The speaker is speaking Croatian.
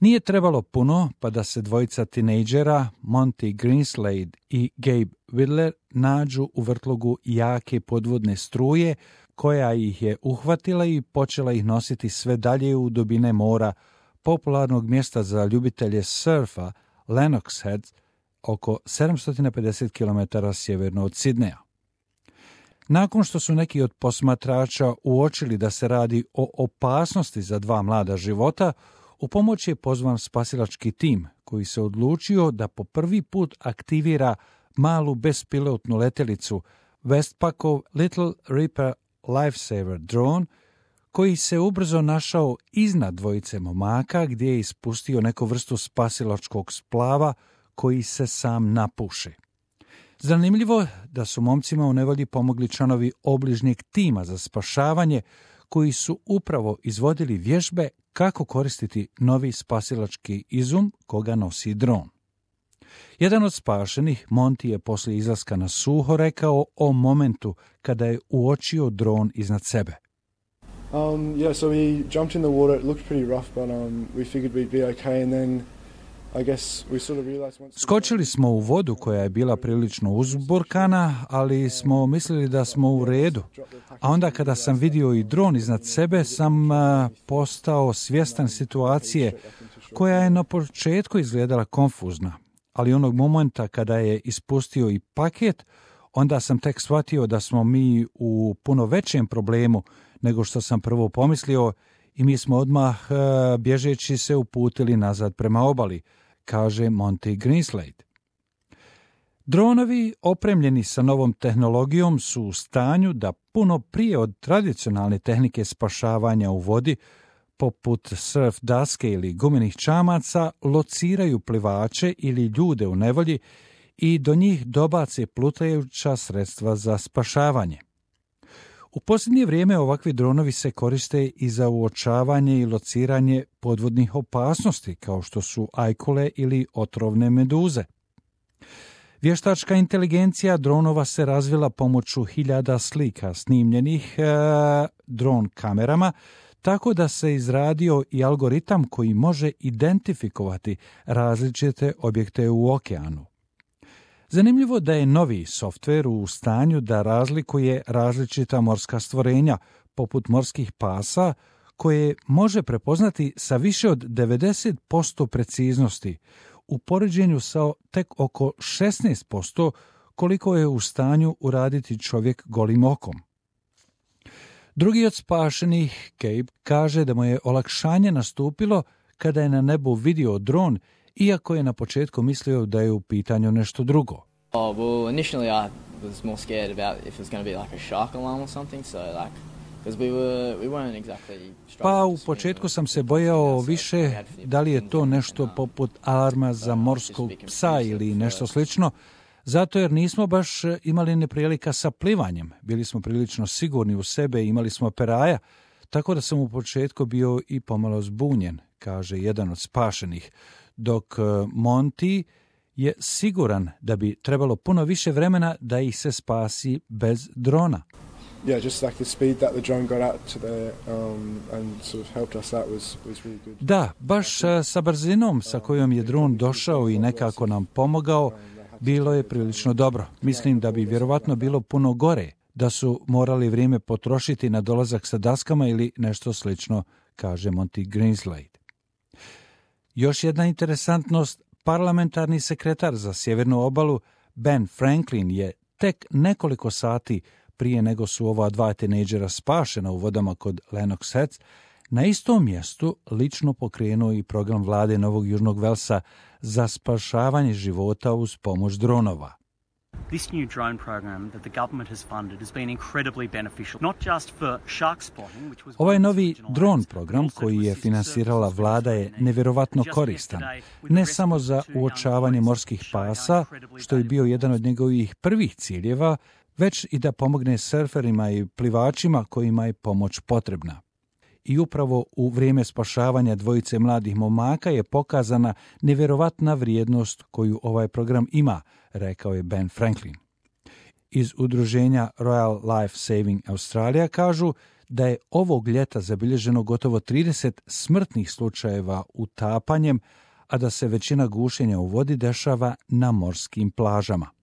Nije trebalo puno pa da se dvojica tinejdžera, Monty Greenslade i Gabe Widler, nađu u vrtlogu jake podvodne struje koja ih je uhvatila i počela ih nositi sve dalje u dubine mora popularnog mjesta za ljubitelje surfa Lennox Head, oko 750 km sjeverno od Sidneja. Nakon što su neki od posmatrača uočili da se radi o opasnosti za dva mlada života, u pomoć je pozvan spasilački tim koji se odlučio da po prvi put aktivira malu bespilotnu letjelicu Westpackov Little Reaper Lifesaver drone, koji se ubrzo našao iznad dvojice momaka gdje je ispustio neku vrstu spasilačkog splava koji se sam napuše. Zanimljivo da su momcima u nevolji pomogli članovi obližnjeg tima za spašavanje koji su upravo izvodili vježbe kako koristiti novi spasilački izum koga nosi dron. Jedan od spašenih, Monty, je poslije izlaska na suho rekao o momentu kada je uočio dron iznad sebe. So we jumped in the water. It looked pretty rough, but we figured we'd be okay. And then I guess we sort of realized once... Skočili smo u vodu koja je bila prilično uzburkana, ali smo mislili da smo u redu. A onda kada sam vidio i dron iznad sebe, sam postao svjestan situacije koja je na početku izgledala konfuzna. Ali onog momenta kada je ispustio i paket, onda sam tek shvatio da smo mi u puno većem problemu nego što sam prvo pomislio i mi smo odmah bježeći se uputili nazad prema obali, kaže Monty Greenslade. Dronovi opremljeni sa novom tehnologijom su u stanju da puno prije od tradicionalne tehnike spašavanja u vodi, poput surf daske ili gumenih čamaca, lociraju plivače ili ljude u nevolji i do njih dobace plutajuća sredstva za spašavanje. U posljednje vrijeme ovakvi dronovi se koriste i za uočavanje i lociranje podvodnih opasnosti, kao što su ajkule ili otrovne meduze. Vještačka inteligencija dronova se razvila pomoću hiljada slika snimljenih dron kamerama, tako da se izradio i algoritam koji može identifikovati različite objekte u okeanu. Zanimljivo da je novi softver u stanju da razlikuje različita morska stvorenja, poput morskih pasa, koje može prepoznati sa više od 90% preciznosti, u poređenju sa tek oko 16% koliko je u stanju uraditi čovjek golim okom. Drugi od spašenih, Gabe, kaže da mu je olakšanje nastupilo kada je na nebu vidio dron, iako je na početku mislio da je u pitanju nešto drugo. Well, initially I was more scared about if it was going to be like a shark alarm or something, so like because we weren't exactly. Pa u početku sam se bojao više da li je to nešto poput alarma za morskog psa ili nešto slično, zato jer nismo baš imali neprilika sa plivanjem. Bili smo prilično sigurni u sebe i imali smo peraja, tako da sam u početku bio i pomalo zbunjen, kaže jedan od spašenih, dok Monty je siguran da bi trebalo puno više vremena da ih se spasi bez drona. Yeah, just like the speed that the drone got out to there and sort of helped us out was really good. Da, baš sa brzinom sa kojom je dron došao i nekako nam pomogao, bilo je prilično dobro. Mislim da bi vjerovatno bilo puno gore da su morali vrijeme potrošiti na dolazak sa daskama ili nešto slično, kaže Monty Greenslade. Još jedna interesantnost, parlamentarni sekretar za sjevernu obalu Ben Franklin je tek nekoliko sati prije nego su ova dva tinejdžera spašena u vodama kod Lennox Head, na istom mjestu lično pokrenuo i program vlade Novog Južnog Velsa za spašavanje života uz pomoć dronova. This new drone program that the government has funded has been incredibly beneficial, not just for shark spotting, which was Ovaj novi dron program koji je finansirala vlada je nevjerovatno koristan, ne samo za uočavanje morskih pasa, što je bio jedan od njegovih prvih ciljeva, već i da pomogne surferima i plivačima kojima je pomoć potrebna. I upravo u vrijeme spašavanja dvojice mladih momaka je pokazana nevjerovatna vrijednost koju ovaj program ima, rekao je Ben Franklin. Iz udruženja Royal Life Saving Australia kažu da je ovog ljeta zabilježeno gotovo 30 smrtnih slučajeva utapanjem, a da se većina gušenja u vodi dešava na morskim plažama.